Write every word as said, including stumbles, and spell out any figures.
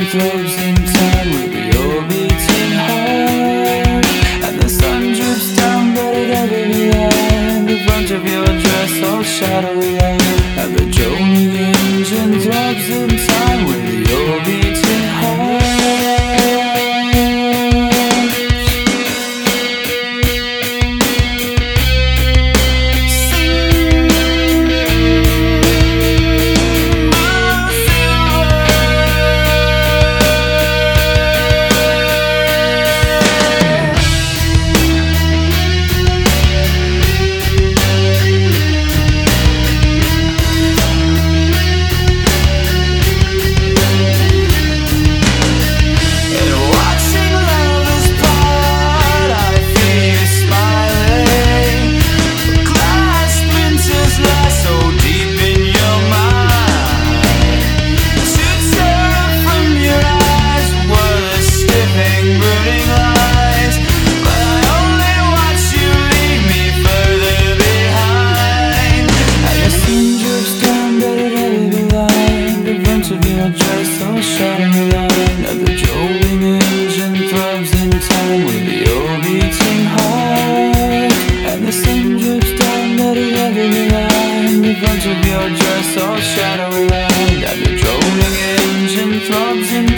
throbs in time with your beating heart. And the sun drips down, but it ever behind the front of your dress, all shadowy eyed. And the droning engine throbs in time with your beating heart. Dress all shadowy line, and the jolting engine throbs in time with your beating heart. And the sun drips down, let it heavily line the front of your dress, all shadowy line, and the droning engine throbs in